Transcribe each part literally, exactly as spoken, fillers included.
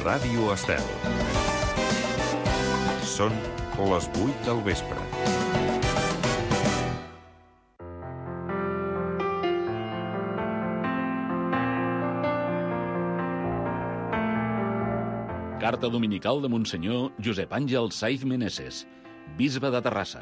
Ràdio Estel. Són les vuit del vespre. Carta dominical de Monsenyor Josep Àngel Saiz Meneses, bisbe de Terrassa.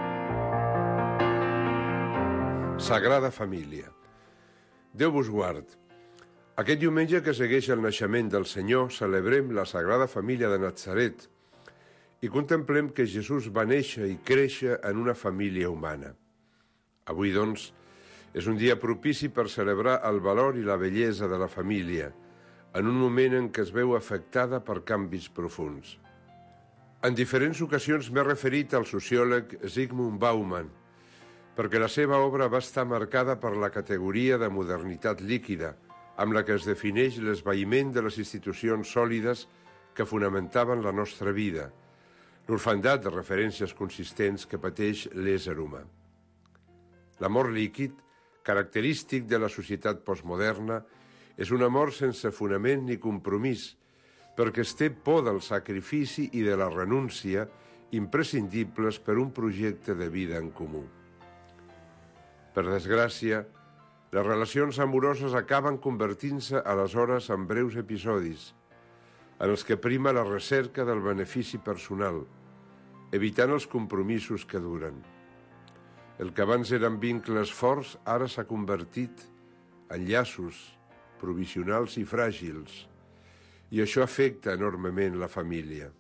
Sagrada Família. Déu vos guard. Aquest diumenge que segueix el naixement del Senyor celebrem la Sagrada Família de Natzaret i contemplem que Jesús va néixer i créixer en una família humana. Avui, doncs, és un dia propici per celebrar el valor i la bellesa de la família, en un moment en què es veu afectada per canvis profunds. En diferents ocasions m'he referit al sociòleg Zygmunt Bauman, perquè la seva obra va estar marcada per la categoria de modernitat líquida, amb la que es defineix l'esvaïment de les institucions sòlides que fonamentaven la nostra vida, l'orfandat de referències consistents que pateix l'ésser humà. L'amor líquid, característic de la societat postmoderna, és un amor sense fonament ni compromís, perquè es té por del sacrifici i de la renúncia imprescindibles per un projecte de vida en comú. Per desgràcia, les relacions amoroses acaben convertint-se aleshores en breus episodis, en els que prima la recerca del benefici personal, evitant els compromisos que duren. El que abans eren vincles forts ara s'ha convertit en llaços provisionals i fràgils, i això afecta enormement la família.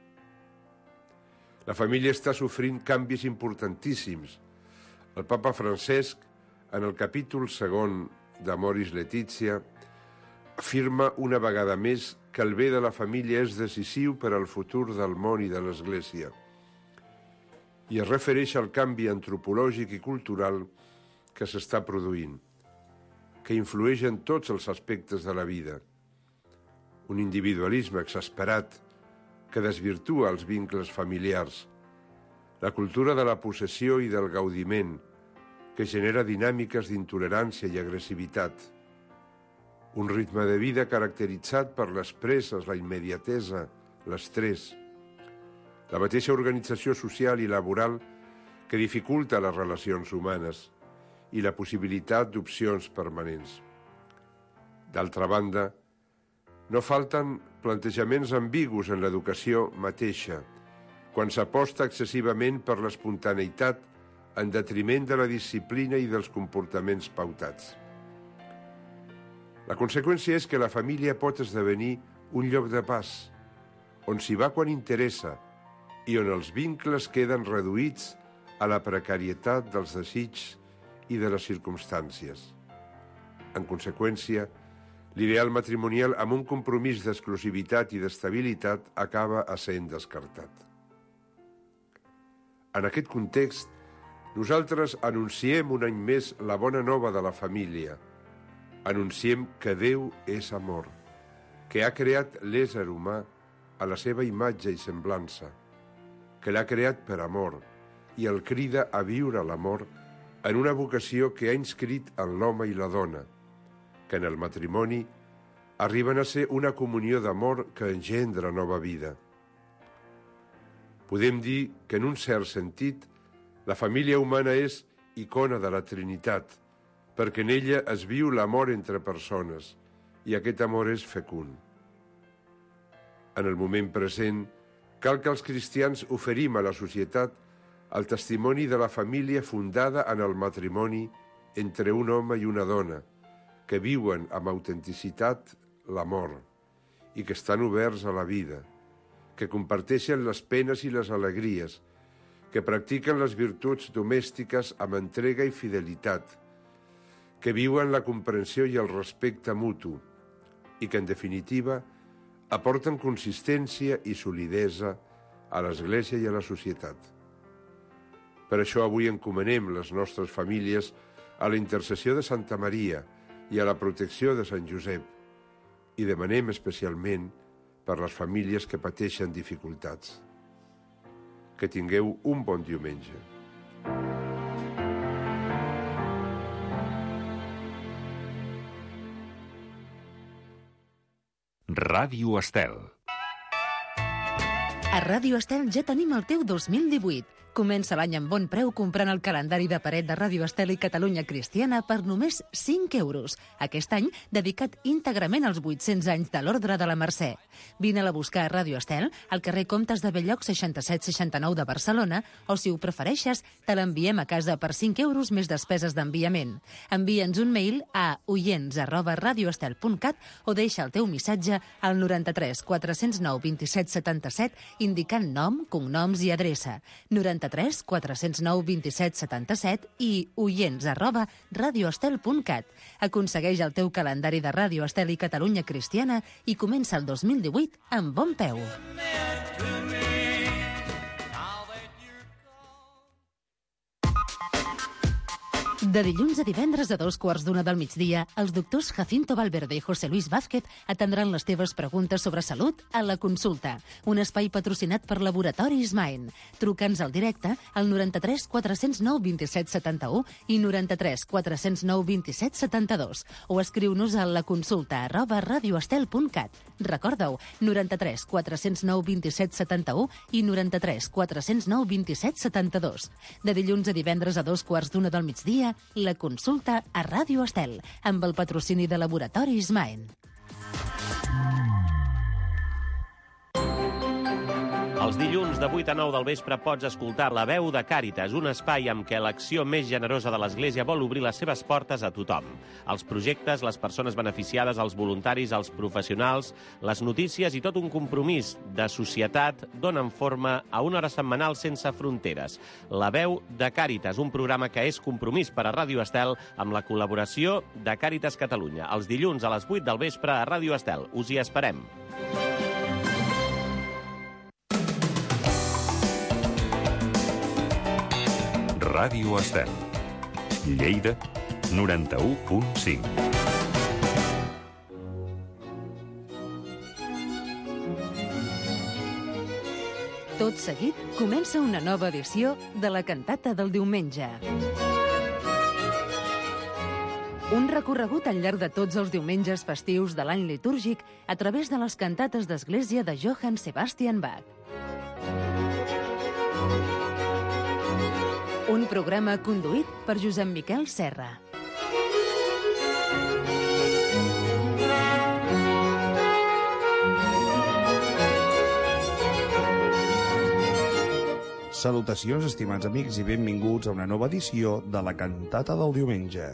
La família està sofrint canvis importantíssims. El papa Francesc, en el capítol segon d'Amoris Laetitia, afirma una vegada més que el bé de la família és decisiu per al futur del món i de l'Església, i es refereix al canvi antropològic i cultural que s'està produint, que influeix en tots els aspectes de la vida. Un individualisme exasperat que desvirtua els vincles familiars, la cultura de la possessió i del gaudiment, que genera dinàmiques d'intolerància i agressivitat, un ritme de vida caracteritzat per les presses, la immediatesa, l'estrès, la mateixa organització social i laboral que dificulta les relacions humanes, i la possibilitat d'opcions permanents. D'altra banda, no falten plantejaments ambigus en l'educació mateixa, quan s'aposta excessivament per l'espontaneïtat en detriment de la disciplina i dels comportaments pautats. La conseqüència és que la família pot esdevenir un lloc de pas, on s'hi va quan interessa i on els vincles queden reduïts a la precarietat dels desitjos i de les circumstàncies. En conseqüència, l'ideal matrimonial amb un compromís d'exclusivitat i d'estabilitat acaba essent descartat. En aquest context, nosaltres anunciem un any més la bona nova de la família. Anunciem que Déu és amor, que ha creat l'ésser humà a la seva imatge i semblança, que l'ha creat per amor i el crida a viure l'amor en una vocació que ha inscrit en l'home i la dona, que en el matrimoni arriben a ser una comunió d'amor que engendra nova vida. Podem dir que, en un cert sentit, la família humana és icona de la Trinitat, perquè en ella es viu l'amor entre persones, i aquest amor és fecund. En el moment present, cal que els cristians oferim a la societat el testimoni de la família fundada en el matrimoni entre un home i una dona, que viuen amb autenticitat l'amor i que estan oberts a la vida, que comparteixen les penes i les alegries, que practiquen les virtuts domèstiques amb entrega i fidelitat, que viuen la comprensió i el respecte mutu i que, en definitiva, aporten consistència i solidesa a l'Església i a la societat. Per això avui encomanem les nostres famílies a la intercessió de Santa Maria i a la protecció de Sant Josep i demanem especialment per les famílies que pateixen dificultats. Que tingueu un bon diumenge. Ràdio Estel. A Ràdio Estel ja tenim el teu dos mil divuit. Comença l'any amb bon preu comprant el calendari de paret de Ràdio Estel i Catalunya Cristiana per només cinc euros. Aquest any dedicat íntegrament als vuit-cents anys de l'Ordre de la Mercè. Vine-la a buscar a Ràdio Estel, al carrer Comtes de Belllloc seixanta-set seixanta-nou de Barcelona, o si ho prefereixes, te l'enviem a casa per cinc euros més despeses d'enviament. Envia'ns un mail a oients arroba radioestel punt cat o deixa el teu missatge al noranta-tres quatre cents nou vint-i-set setanta-set indicant nom, cognoms i adreça. noranta-tres quatre cents nou vint-i-set setanta-set i oients arroba radioestel punt cat. Aconsegueix el teu calendari de Ràdio Estel i Catalunya Cristiana i comença el dos mil divuit amb bon peu. De dilluns a divendres a dos quarts d'una del migdia, els doctors Jacinto Valverde i José Luis Vázquez atendran les teves preguntes sobre salut a La Consulta, un espai patrocinat per Laboratoris Maen. Truca'ns al directe al noranta-tres quatre cents nou vint-i-set setanta-u i noranta-tres quatre cents nou vint-i-set setanta-dos o escriu-nos a laconsulta arroba radioestel punt cat. Recorda-ho, noranta-tres quatre cents nou vint-i-set setanta-u i noranta-tres quatre cents nou vint-i-set setanta-dos. De dilluns a divendres a dos quarts d'una del migdia, La Consulta a Ràdio Estel, amb el patrocini de Laboratoris Maen. Els dilluns de vuit a nou del vespre pots escoltar La Veu de Càritas, un espai amb què l'acció més generosa de l'Església vol obrir les seves portes a tothom. Els projectes, les persones beneficiades, els voluntaris, els professionals, les notícies i tot un compromís de societat donen forma a una hora setmanal sense fronteres. La Veu de Càritas, un programa que és compromís per a Ràdio Estel amb la col·laboració de Càritas Catalunya. Els dilluns a les vuit del vespre a Ràdio Estel. Us hi esperem. Ràdio Estel. Lleida, noranta-u punt cinc. Tot seguit comença una nova edició de la cantata del diumenge. Un recorregut al llarg de tots els diumenges festius de l'any litúrgic a través de les cantates d'església de Johann Sebastian Bach. Un programa conduït per Josep Miquel Serra. Salutacions, estimats amics, i benvinguts a una nova edició de la cantata del diumenge.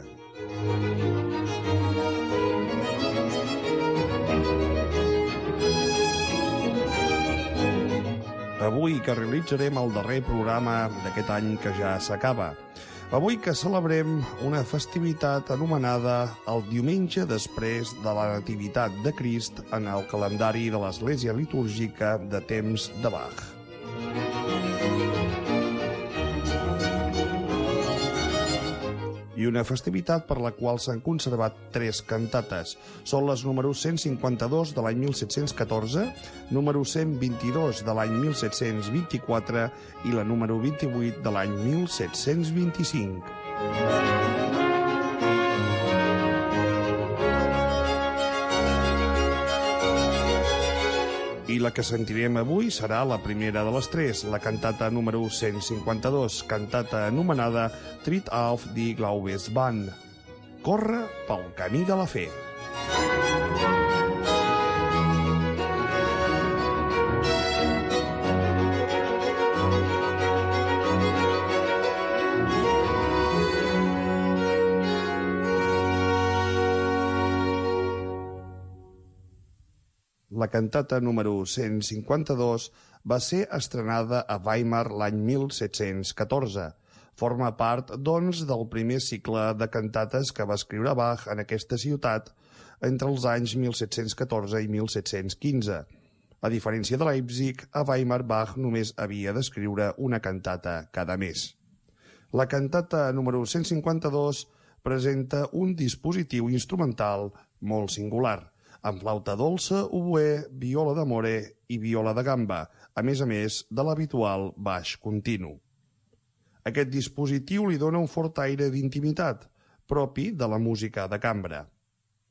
Avui que realitzarem el darrer programa d'aquest any que ja s'acaba. Avui que celebrem una festivitat anomenada el diumenge després de la Nativitat de Crist en el calendari de l'Església litúrgica de temps de Bach. I una festivitat per la qual s'han conservat tres cantates. Són les número cent cinquanta-dos de l'any mil set-cents catorze, número cent vint-i-dos de l'any mil set-cents vint-i-quatre i la número vint-i-vuit de l'any mil set-cents vint-i-cinc. I la que sentirem avui serà la primera de les tres, la cantata número cent cinquanta-dos, cantata anomenada Tritt auf die Glaubensbahn. Corre pel camí de la fe. La cantata número cent cinquanta-dos va ser estrenada a Weimar l'any mil set-cents catorze. Forma part, doncs, del primer cicle de cantates que va escriure Bach en aquesta ciutat entre els anys mil set-cents catorze i mil set-cents quinze. A diferència de Leipzig, a Weimar Bach només havia d'escriure una cantata cada mes. La cantata número cent cinquanta-dos presenta un dispositiu instrumental molt singular, amb flauta dolça, oboè, viola d'amore i viola de gamba, a més a més de l'habitual baix continu. Aquest dispositiu li dona un fort aire d'intimitat, propi de la música de cambra.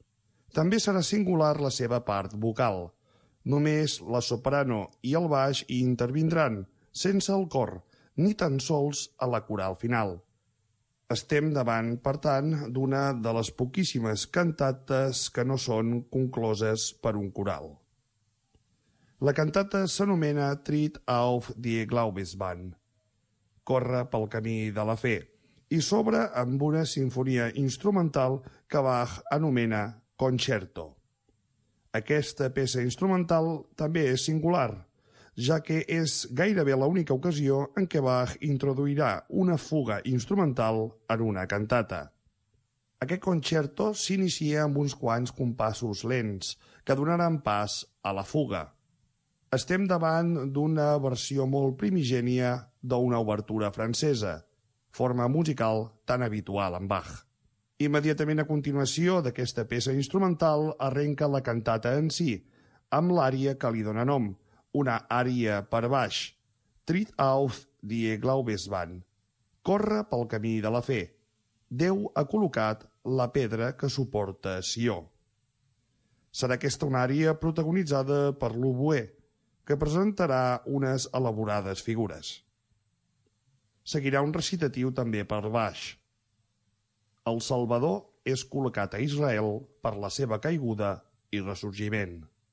També serà singular la seva part vocal. Només la soprano i el baix hi intervindran, sense el cor, ni tan sols a la coral final. Estem davant, per tant, d'una de les poquíssimes cantates que no són concloses per un coral. La cantata s'anomena Tritt auf die Glaubensbahn, corre pel camí de la fe, i s'obre amb una sinfonia instrumental que Bach anomena Concerto. Aquesta peça instrumental també és singular, ja que és gairebé l'única ocasió en què Bach introduirà una fuga instrumental en una cantata. Aquest concerto s'inicia amb uns quants compassos lents que donaran pas a la fuga. Estem davant d'una versió molt primigènia d'una obertura francesa, forma musical tan habitual en Bach. Immediatament a continuació d'aquesta peça instrumental arrenca la cantata en si, amb l'ària que li dóna nom, una ària per baix, Tritt auf die Glaubensbahn, corre pel camí de la fe. Déu ha col·locat la pedra que suporta Sió. Serà aquesta una ària protagonitzada per l'oboè, que presentarà unes elaborades figures. Seguirà un recitatiu també per baix. El Salvador és col·locat a Israel per la seva caiguda i ressorgiment.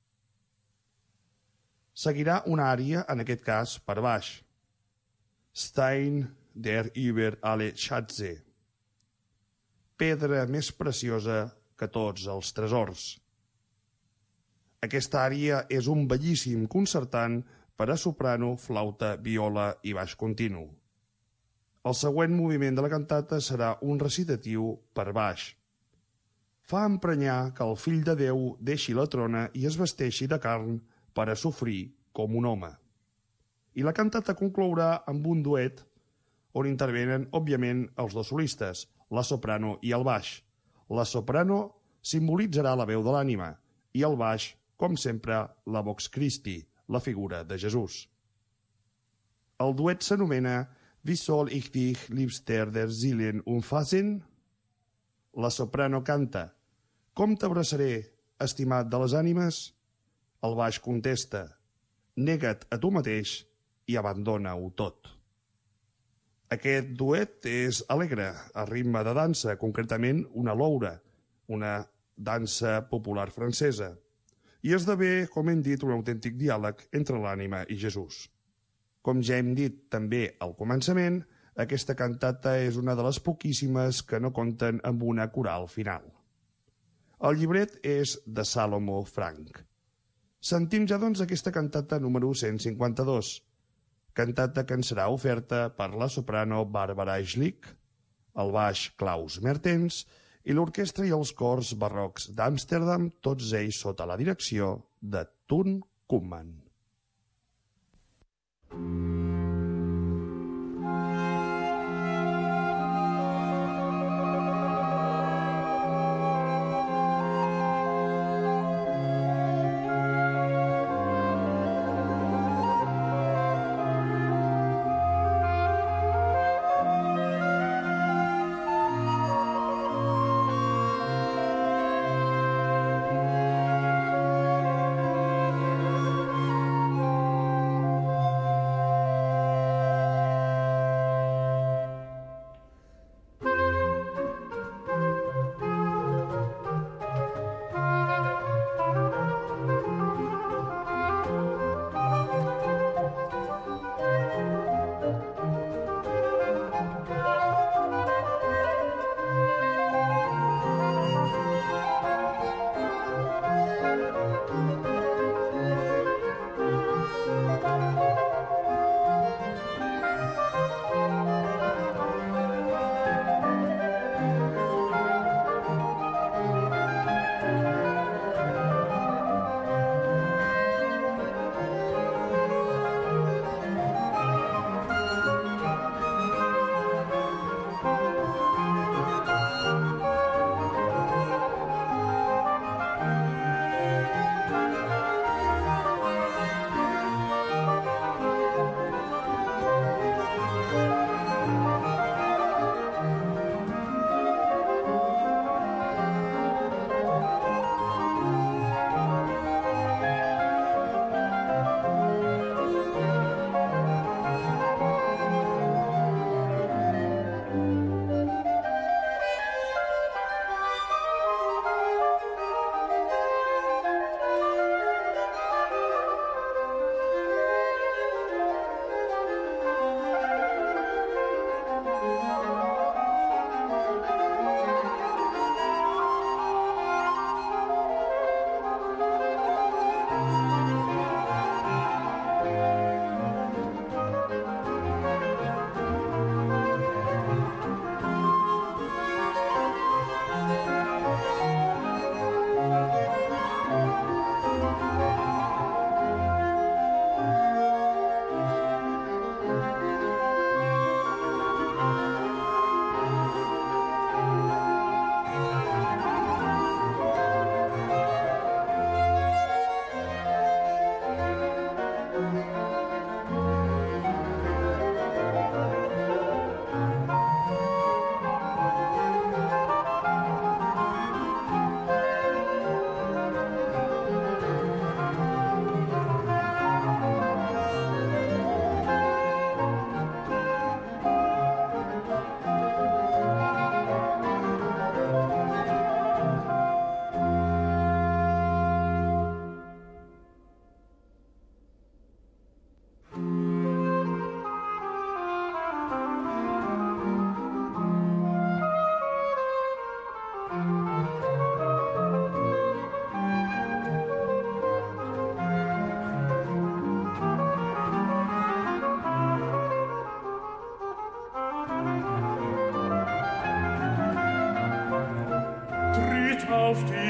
Seguirà una ària, en aquest cas, per baix. Stein der über alle Schätze. Pedra més preciosa que tots els tresors. Aquesta ària és un bellíssim concertant per a soprano, flauta, viola i baix continu. El següent moviment de la cantata serà un recitatiu per baix. Fa emprenyar que el fill de Déu deixi la trona i es vesteixi de carn per a sofrir com un home. I la cantata conclourà amb un duet on intervenen, òbviament, els dos solistes, la soprano i el baix. La soprano simbolitzarà la veu de l'ànima i el baix, com sempre, la Vox Christi, la figura de Jesús. El duet s'anomena Wie soll ich dich, liebster der Seelen, umfassen? La soprano canta Com t'abraçaré, estimat de les ànimes? El baix contesta Nega't a tu mateix i abandona-ho tot. Aquest duet és alegre, a ritme de dansa, concretament una loura, una dansa popular francesa, i esdevé, com hem dit, un autèntic diàleg entre l'ànima i Jesús. Com ja hem dit també al començament, aquesta cantata és una de les poquíssimes que no compten amb una coral final. El llibret és de Salomo Frank. Sentim ja doncs aquesta cantata número cent cinquanta-dos, cantata que ens serà oferta per la soprano Barbara Schlick, el baix Klaus Mertens i l'orquestra i els cors barrocs d'Amsterdam, tots ells sota la direcció de Thun Koopman.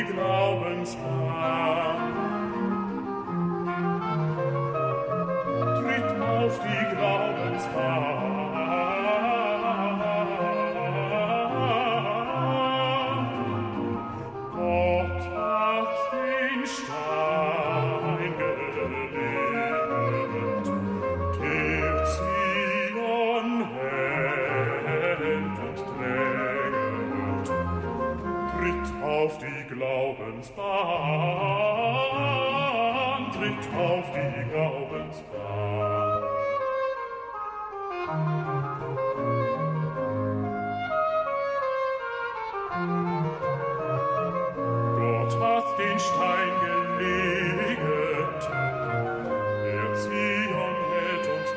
Glaubensbahn. Tritt auf die Glaubensbahn. Gott hat den Stein gelegt, der Zion hält und trägt. Tritt auf die Glaubensbahn, tritt auf die Glaubensbahn. Gott hat den Stein gelegt, der Zion hält und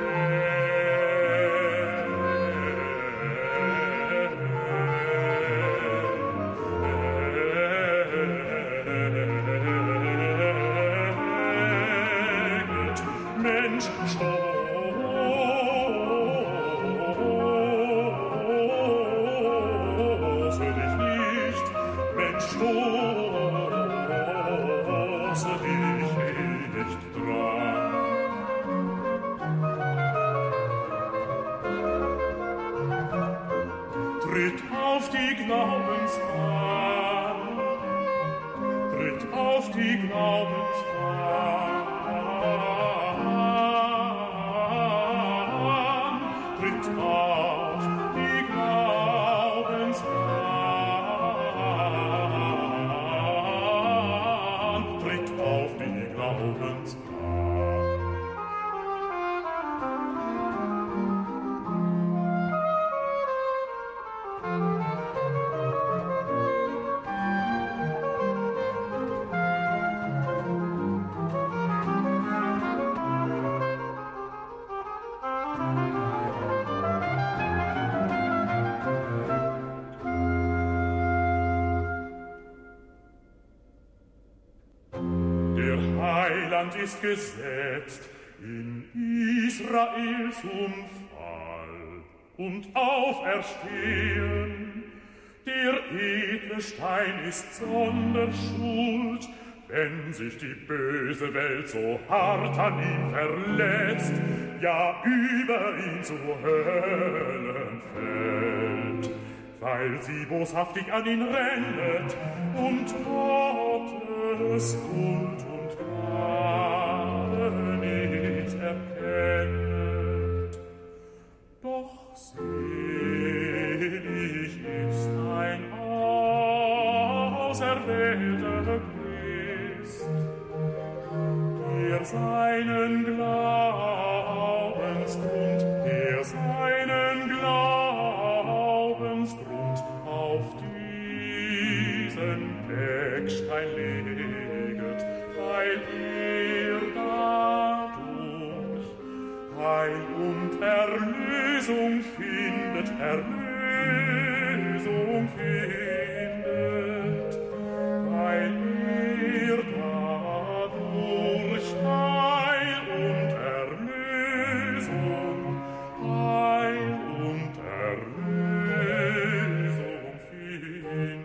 trägt. Mensch, stoße dich nicht, Mensch, stoße dich nicht dran. Tritt auf die Glaubensbahn, tritt auf die Glaubensbahn, tritt auf die Glaubensbahn, tritt auf die Glaubensbahn. Der Heiland ist gesetzt in Israel zum Fall und Auferstehen. Der edle Stein ist Sonderschuld, wenn sich die böse Welt so hart an ihm verletzt, ja über ihn zu Höllen fällt, weil sie boshaftig an ihn rennet und Gottes Huld und Gnade nicht erkennet. Doch selig ist ein auserwählter Christ, der seinen Glaubensgrund, der seinen Glaubensgrund auf diesen Eckstein leget, weil er dadurch Heil und Erlösung findet, Erlösung findet, weil er dadurch Heil und Erlösung, Heil und Erlösung findet.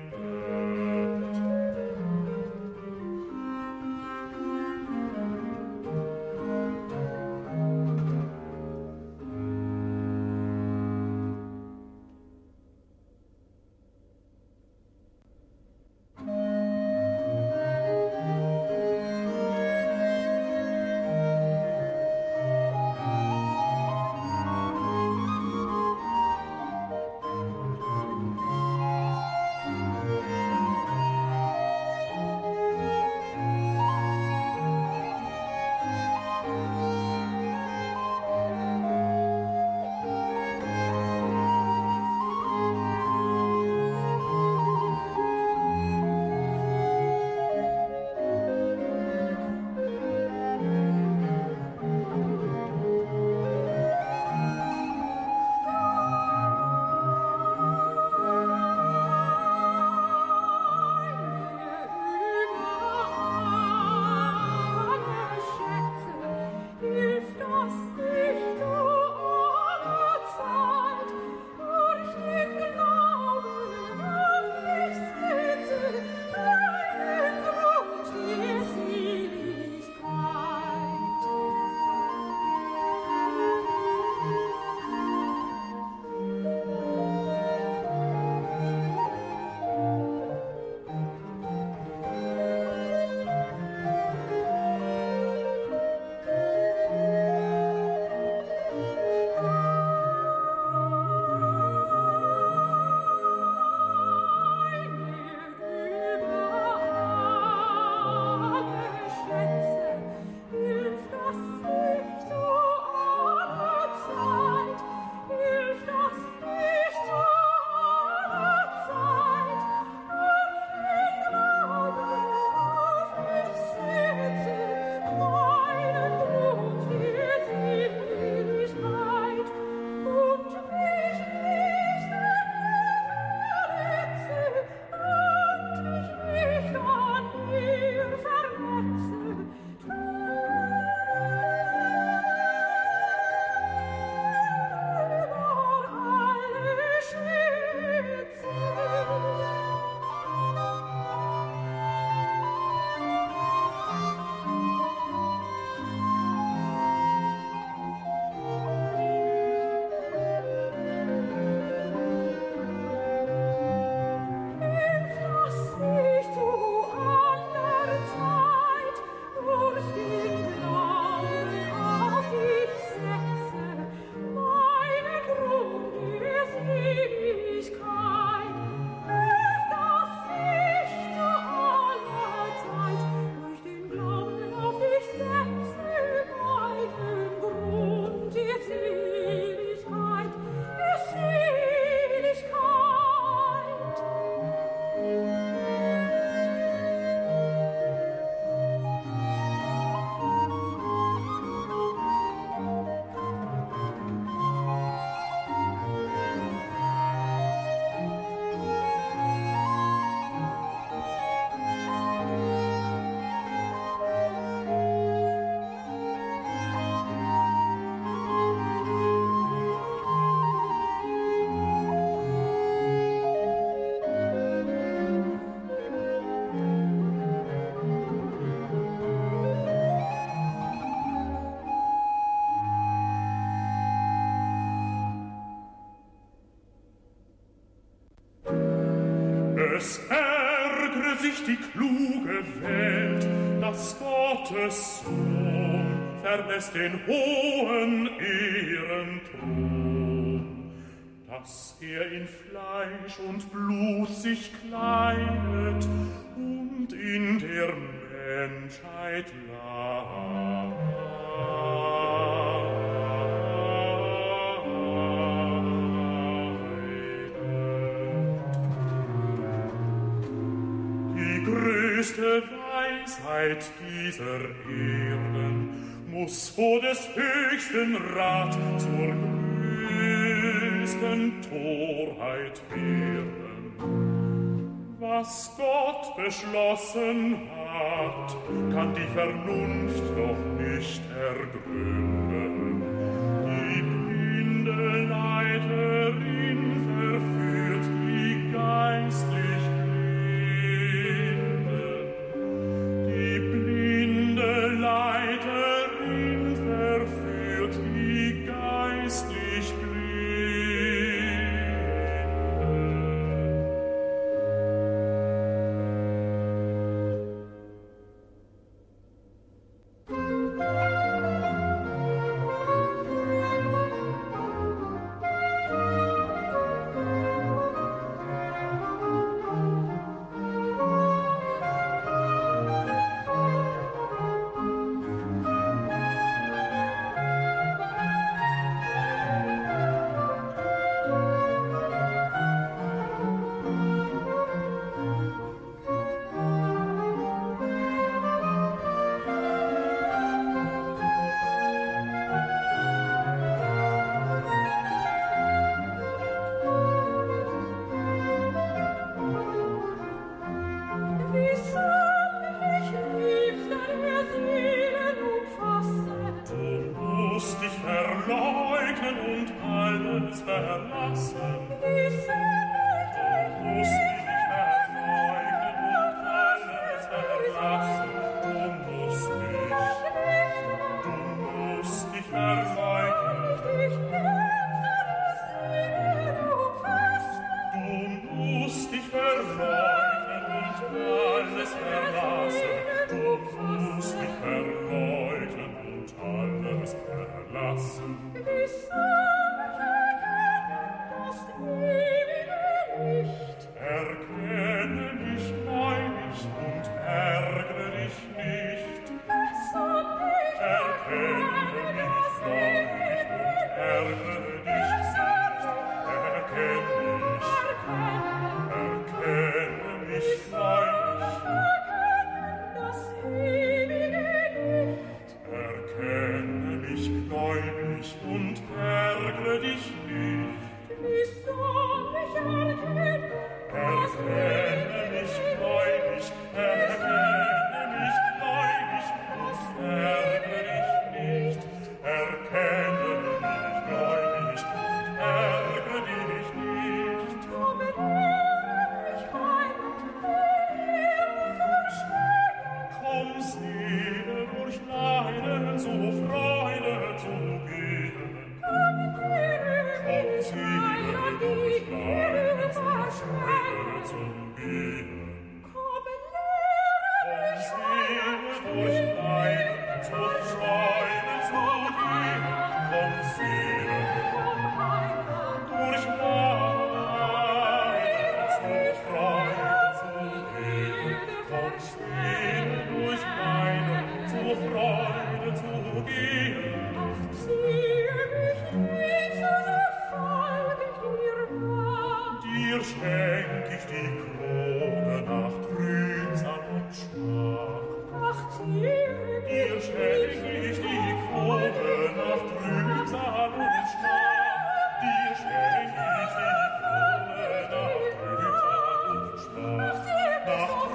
Es ärgere sich die kluge Welt, dass Gottes Sohn verlässt den hohen Ehrenthron, dass er in Fleisch und Blut sich kleidet und in der Menschheit leidet. Die größte Weisheit dieser Erden muss vor des höchsten Rat zur größten Torheit werden. Was Gott beschlossen hat, kann die Vernunft doch nicht ergründen. Die blinde Leiterin verführt die geistlich Blinde. Die blinde Leiterin verführt die geistlich Blinde.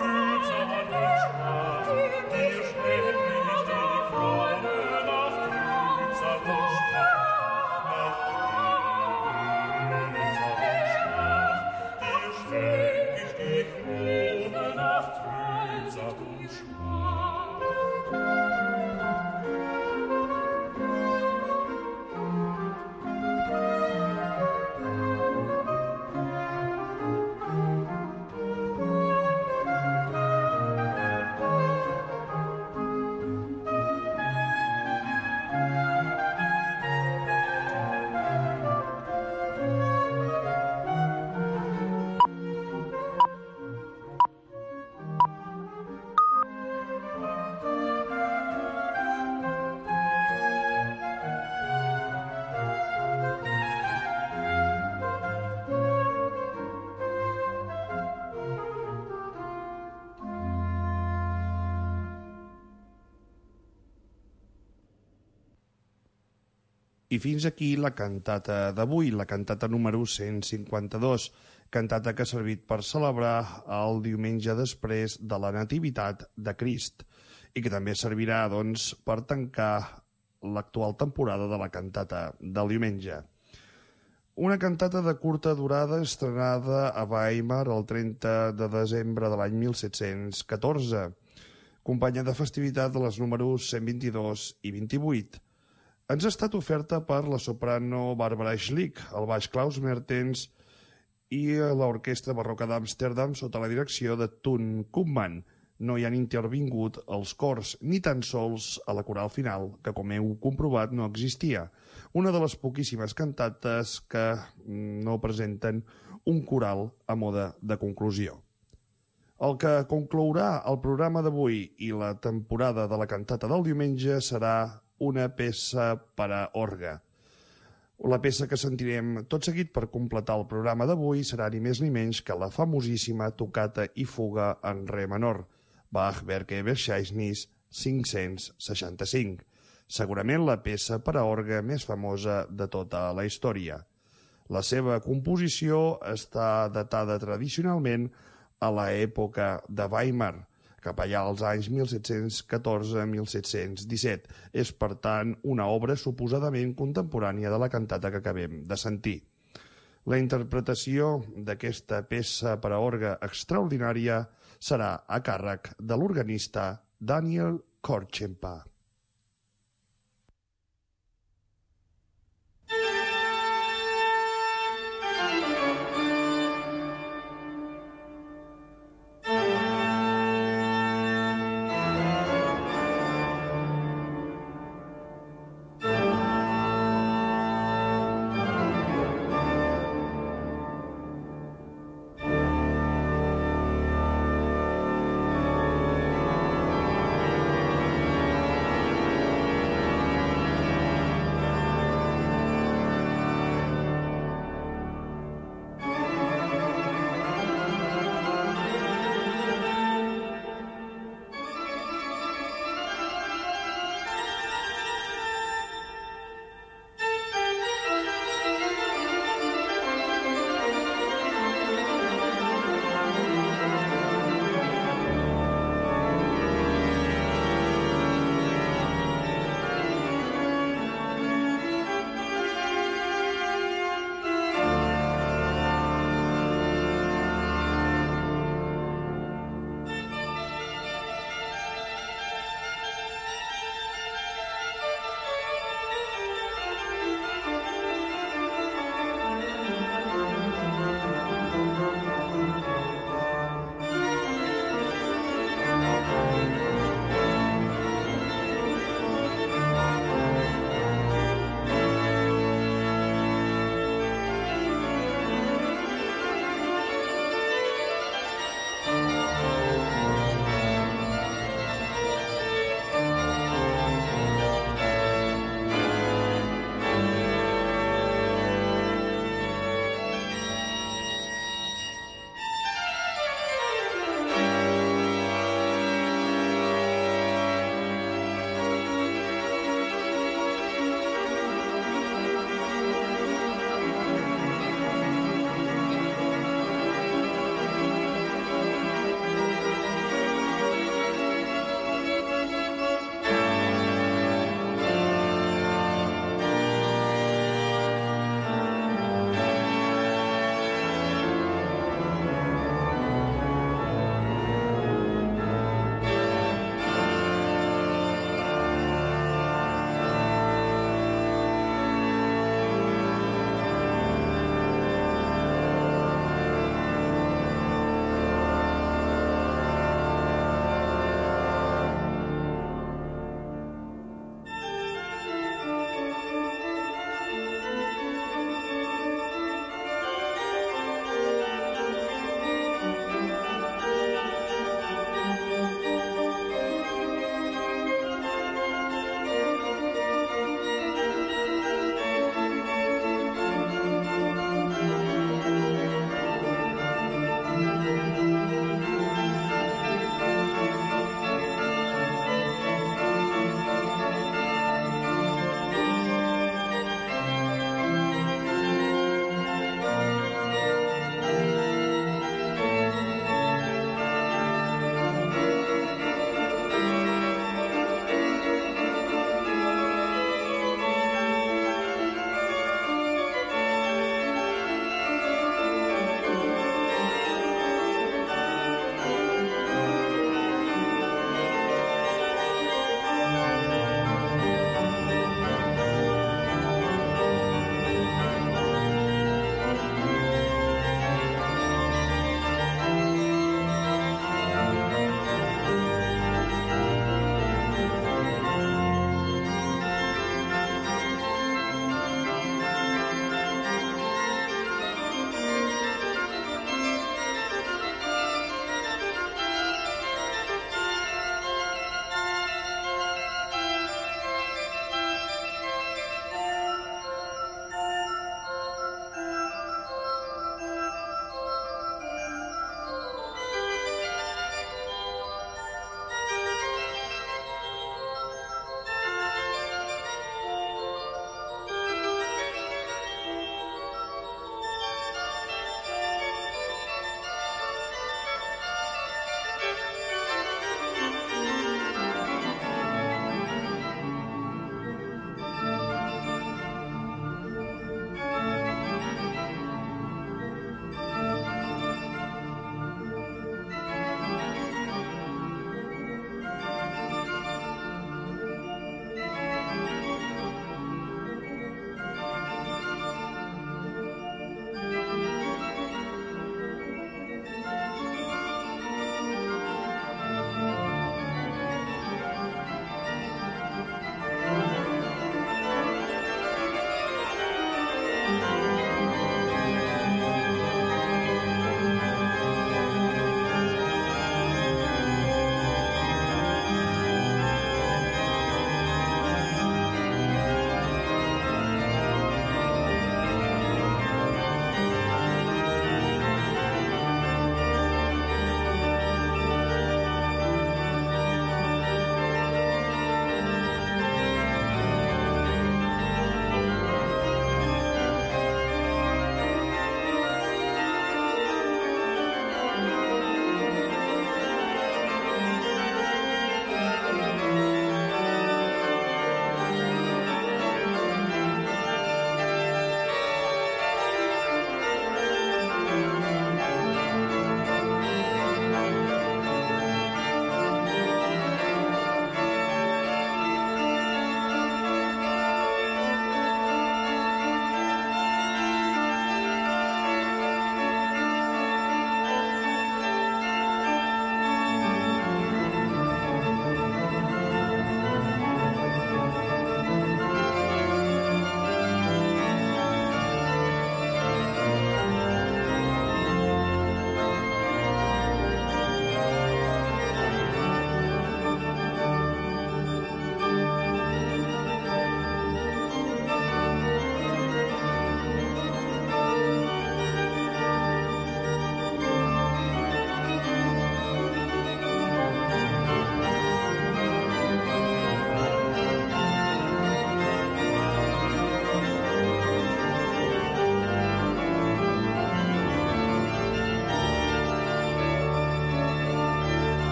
Dir schenk ich die Krone nach I fins aquí la cantata d'avui, la cantata número cent cinquanta-dos, cantata que ha servit per celebrar el diumenge després de la Nativitat de Crist i que també servirà, doncs, per tancar l'actual temporada de la cantata del diumenge. Una cantata de curta durada estrenada a Weimar el trenta de desembre de l'any mil set-cents catorze, companya de festivitat de les números cent vint-i-dos i vint-i-vuit. Ens ha estat oferta per la soprano Barbara Schlick, el baix Klaus Mertens i l'Orquestra Barroca d'Amsterdam sota la direcció de Toon Koopman. No hi han intervingut els cors, ni tan sols a la coral final, que com heu comprovat no existia. Una de les poquíssimes cantates que no presenten un coral a mode de conclusió. El que conclourà el programa d'avui i la temporada de la cantata del diumenge serà una peça per a orgue. La peça que sentirem tot seguit per completar el programa d'avui serà ni més ni menys que la famosíssima tocata i fuga en re menor, Bach Werke Verzeichnis cinc-cents seixanta-cinc, segurament la peça per a orgue més famosa de tota la història. La seva composició està datada tradicionalment a l'època de Weimar, cap allà als anys mil set-cents catorze a mil set-cents disset. És, per tant, una obra suposadament contemporània de la cantata que acabem de sentir. La interpretació d'aquesta peça per a orgue extraordinària serà a càrrec de l'organista Daniel Korczempa.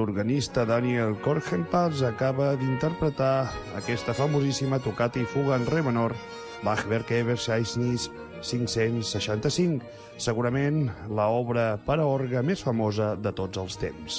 l'organista Daniel Kornhempers acaba d'interpretar aquesta famosíssima tocata i fuga en re menor, Bach-Werke Verzeichnis cinc-cents seixanta-cinc, segurament l'obra per a orgue més famosa de tots els temps.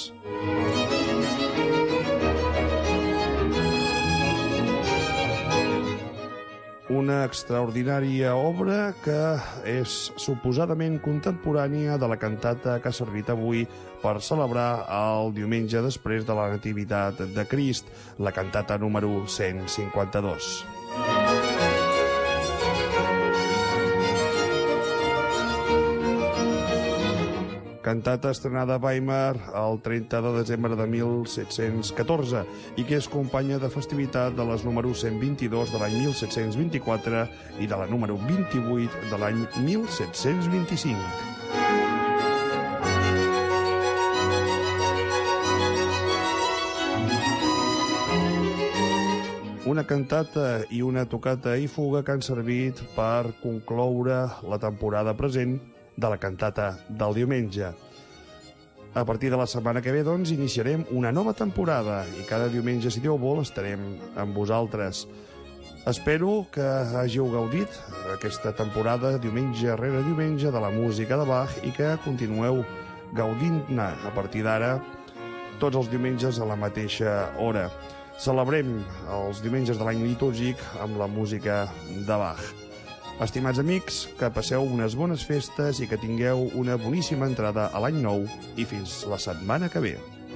Una extraordinària obra que és suposadament contemporània de la cantata que ha servit avui per celebrar el diumenge després de la Nativitat de Crist, la cantata número cent cinquanta-dos. Cantata estrenada a Weimar el trenta de desembre de mil set-cents catorze i que és companya de festivitat de les número cent vint-i-dos de l'any mil set-cents vint-i-quatre i de la número vint-i-vuit de l'any mil set-cents vint-i-cinc. Una cantata i una tocata i fuga que han servit per concloure la temporada present de la cantata del diumenge. A partir de la setmana que ve, doncs, iniciarem una nova temporada i cada diumenge, si Déu vol, estarem amb vosaltres. Espero que hàgiu gaudit aquesta temporada, diumenge rere diumenge, de la música de Bach i que continueu gaudint-ne a partir d'ara tots els diumenges a la mateixa hora. Celebrem els diumenges de l'any litúrgic amb la música de Bach. Estimats amics, que passeu unes bones festes i que tingueu una boníssima entrada a l'any nou i fins la setmana que ve.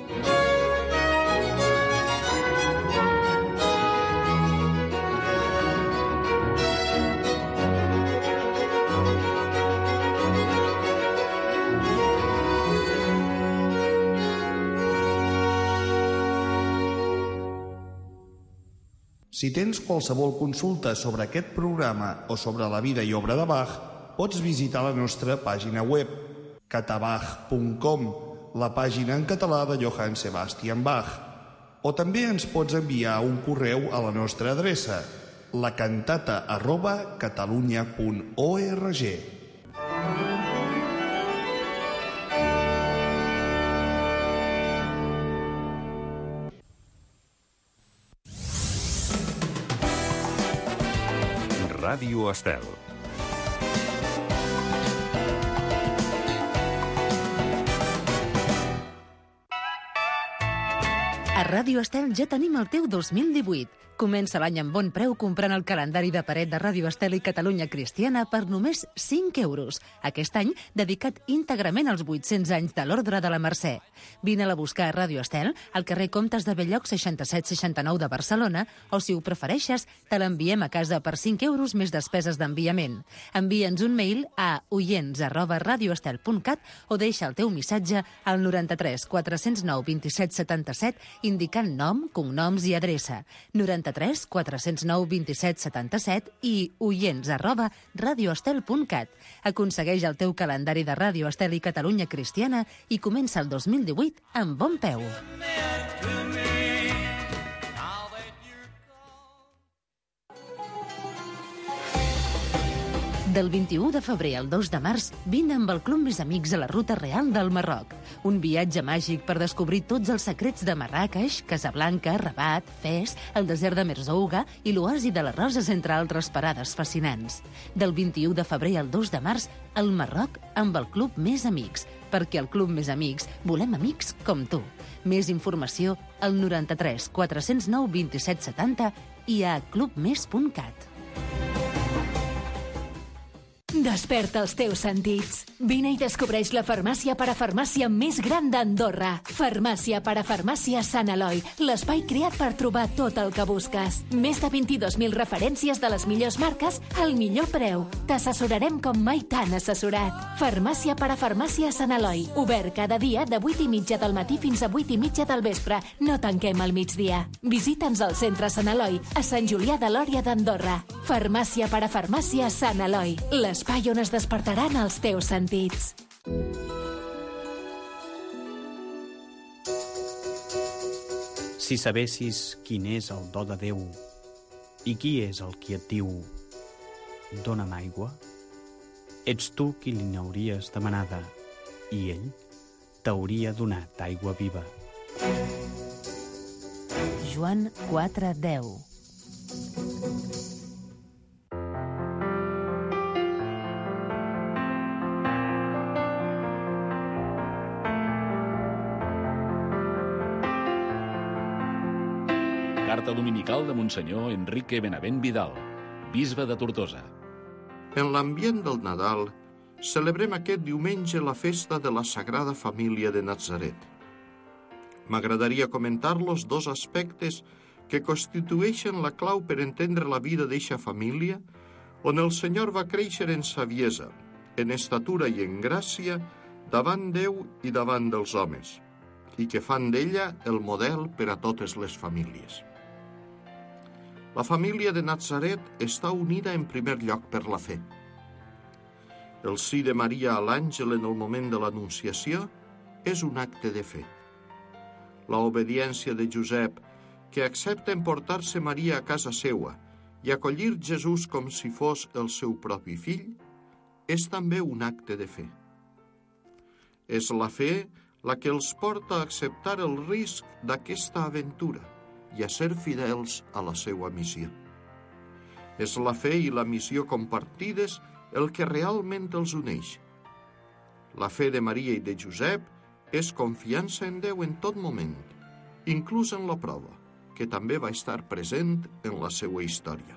Si tens qualsevol consulta sobre aquest programa o sobre la vida i obra de Bach, pots visitar la nostra pàgina web, catabach punt com, la pàgina en català de Johann Sebastian Bach. O també ens pots enviar un correu a la nostra adreça, lacantata arroba catalunya punt org. Ràdio Estel. A Ràdio Estel ja tenim el teu dos mil divuit. Comença l'any amb bon preu comprant el calendari de paret de Ràdio Estel i Catalunya Cristiana per només cinc euros. Aquest any dedicat íntegrament als vuit-cents anys de l'Ordre de la Mercè. Vine-la a buscar a Ràdio Estel, al carrer Comtes de Belloc seixanta-set seixanta-nou de Barcelona, o si ho prefereixes, te l'enviem a casa per cinc euros més despeses d'enviament. Envia'ns un mail a oients arroba radioestel punt cat o deixa el teu missatge al noranta-tres quatre-cents nou vint-i-set setanta-set indicant nom, cognoms i adreça. noranta-tres quatre-cents nou vint-i-set setanta-set i oients arroba radioestel punt cat. Aconsegueix el teu calendari de Ràdio Estel i Catalunya Cristiana i comença el dos mil divuit amb bon peu. Del vint-i-u de febrer al dos de març, vine amb el Club Més Amics a la Ruta Real del Marroc. Un viatge màgic per descobrir tots els secrets de Marràqueix, Casablanca, Rabat, Fes, el desert de Merzouga i l'oasi de les Roses, entre altres parades fascinants. Del vint-i-u de febrer al dos de març, al Marroc amb el Club Més Amics, perquè al Club Més Amics volem amics com tu. Més informació al noranta-tres quatre-cents nou vint-i-set setanta i a clubmes punt cat. Desperta els teus sentits. Vine i descobreix la farmàcia parafarmàcia més gran d'Andorra. Farmàcia parafarmàcia Sant Eloi, l'espai creat per trobar tot el que busques. Més de vint-i-dos mil referències de les millors marques al millor preu. T'assessorarem com mai t'han assessorat. Farmàcia parafarmàcia Sant Eloi, obert cada dia de vuit i mitja del matí fins a vuit i mitja del vespre. No tanquem al migdia. Visita'ns al centre Sant Eloi, a Sant Julià de Lòria d'Andorra. Farmàcia parafarmàcia Sant Eloi, l'espai on es despertaran els teus sentits. Si sabessis quin és el do de Déu i qui és el qui et diu «Dóna'm aigua», ets tu qui li n'hauries demanada i ell t'hauria donat aigua viva. Joan quatre deu. Carta dominical de Monsenyor Enrique Benavent Vidal, bisbe de Tortosa. En l'ambient del Nadal, celebrem aquest diumenge la festa de la Sagrada Família de Natzaret. M'agradaria comentar-los dos aspectes que constitueixen la clau per entendre la vida d'eixa família, on el Senyor va créixer en saviesa, en estatura i en gràcia, davant Déu i davant dels homes, i que fan d'ella el model per a totes les famílies. La família de Natzaret està unida en primer lloc per la fe. El sí de Maria a l'àngel en el moment de l'Anunciació és un acte de fe. La obediència de Josep, que accepta emportar-se Maria a casa seua i acollir Jesús com si fos el seu propi fill, és també un acte de fe. És la fe la que els porta a acceptar el risc d'aquesta aventura i a ser fidels a la seva missió. És la fe i la missió compartides el que realment els uneix. La fe de Maria i de Josep és confiança en Déu en tot moment, inclús en la prova, que també va estar present en la seva història.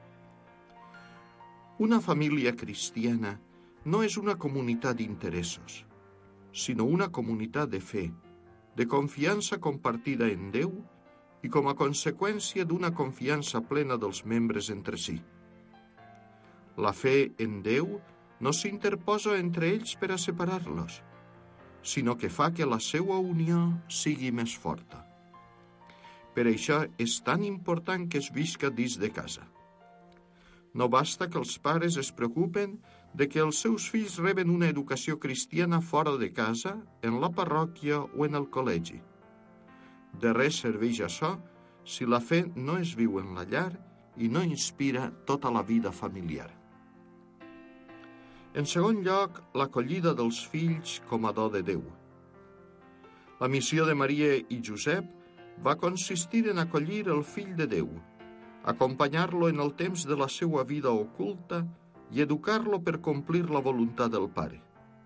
Una família cristiana no és una comunitat d'interessos, sinó una comunitat de fe, de confiança compartida en Déu i com a conseqüència d'una confiança plena dels membres entre si. La fe en Déu no s'interposa entre ells per a separar-los, sinó que fa que la seva unió sigui més forta. Per això és tan important que es visca dins de casa. No basta que els pares es preocupen de que els seus fills reben una educació cristiana fora de casa, en la parròquia o en el col·legi. De res serveix això si la fe no es viu en la llar i no inspira tota la vida familiar. En segon lloc, l'acollida dels fills com a do de Déu. La missió de Maria i Josep va consistir en acollir el fill de Déu, acompanyar-lo en el temps de la seva vida oculta i educar-lo per complir la voluntat del Pare.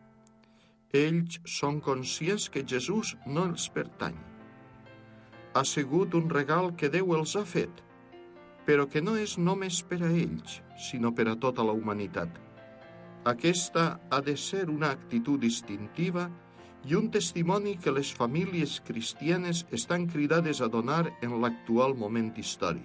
Ells són conscients que Jesús no els pertany. Ha sigut un regal que Déu els ha fet, però que no és només per a ells, sinó per a tota la humanitat. Aquesta ha de ser una actitud distintiva i un testimoni que les famílies cristianes estan cridades a donar en l'actual moment històric.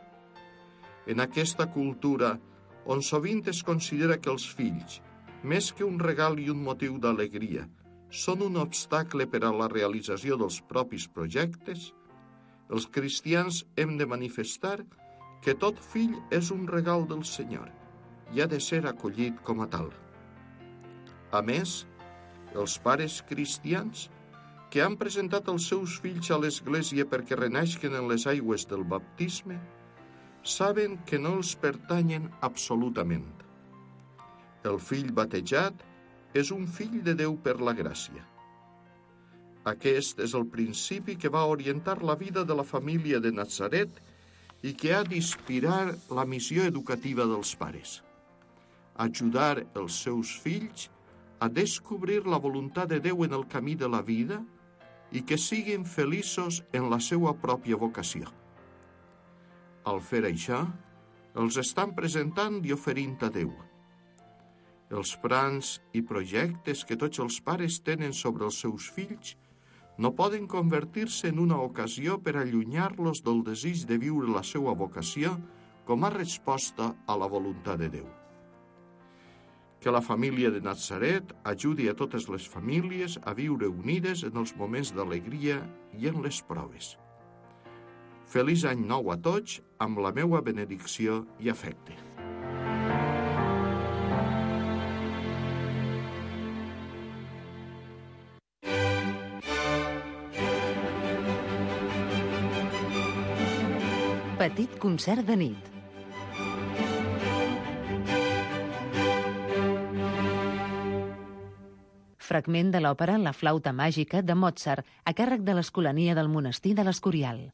En aquesta cultura, on sovint es considera que els fills, més que un regal i un motiu d'alegria, són un obstacle per a la realització dels propis projectes, els cristians hem de manifestar que tot fill és un regal del Senyor i ha de ser acollit com a tal. A més, els pares cristians que han presentat els seus fills a l'Església perquè renaixen en les aigües del baptisme saben que no els pertanyen absolutament. El fill batejat és un fill de Déu per la gràcia. Aquest és el principi que va orientar la vida de la família de Natzaret i que ha d'inspirar la missió educativa dels pares. Ajudar els seus fills a descobrir la voluntat de Déu en el camí de la vida i que siguin feliços en la seva pròpia vocació. Al fer això, els estan presentant i oferint a Déu. Els plans i projectes que tots els pares tenen sobre els seus fills no poden convertir-se en una ocasió per allunyar-los del desig de viure la seva vocació com a resposta a la voluntat de Déu. Que la família de Natzaret ajudi a totes les famílies a viure unides en els moments d'alegria i en les proves. Feliç any nou a tots, amb la meua benedicció i afecte. Petit concert de nit. fragment de l'òpera La flauta màgica de Mozart, a càrrec de l'Escolania del Monestir de l'Escorial.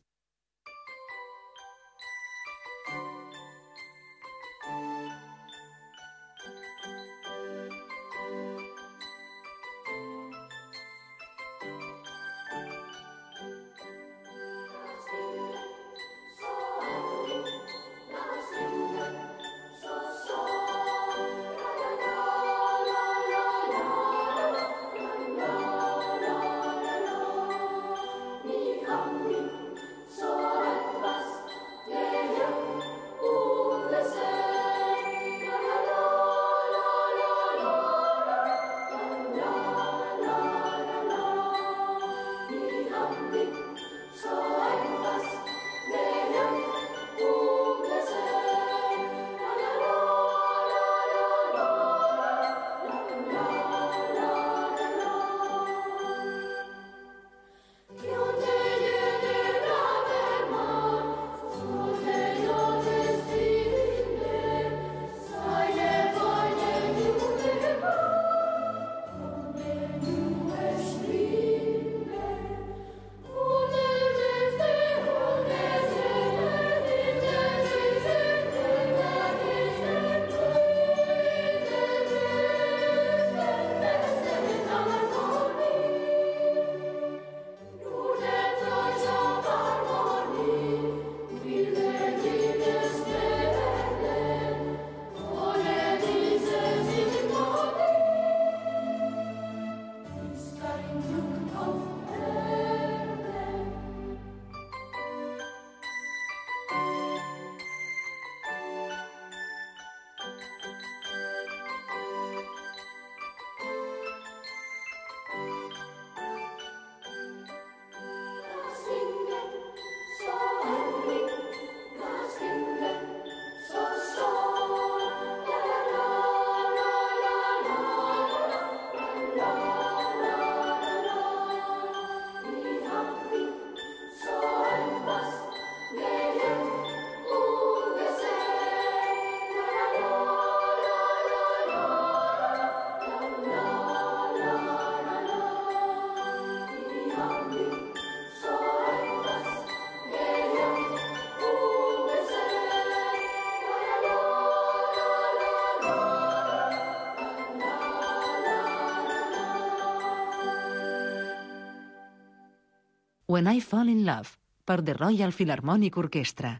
When I Fall in Love, per The Royal Philharmonic Orchestra.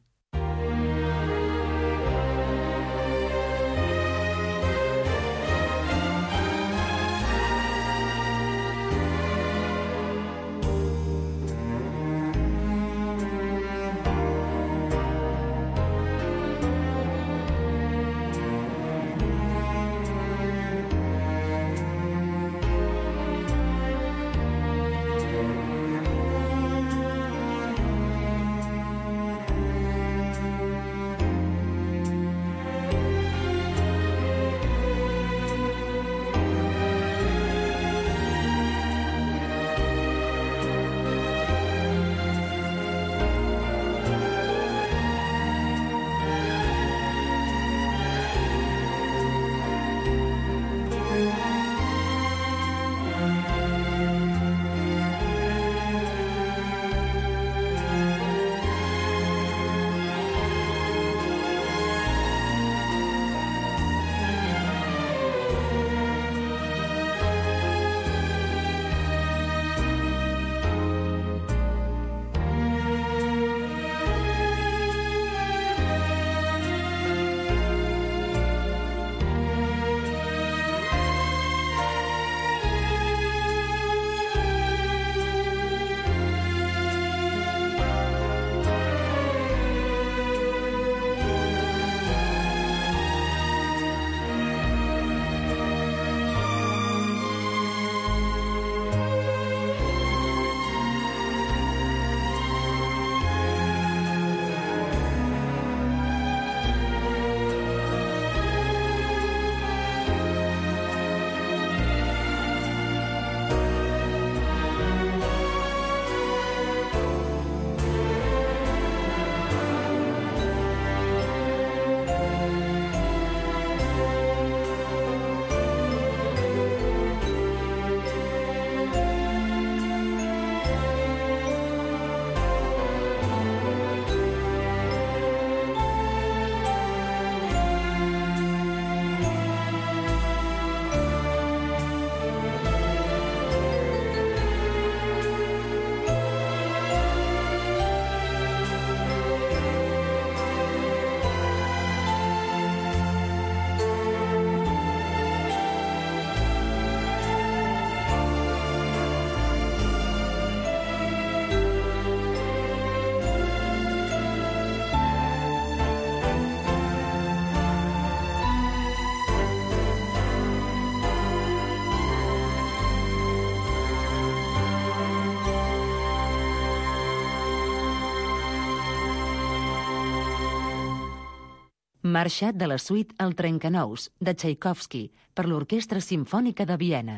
Marxa de la suite El Trencanous, de Tchaikovsky, per l'Orquestra Simfònica de Viena.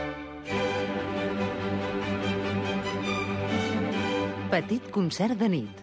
Petit concert de nit.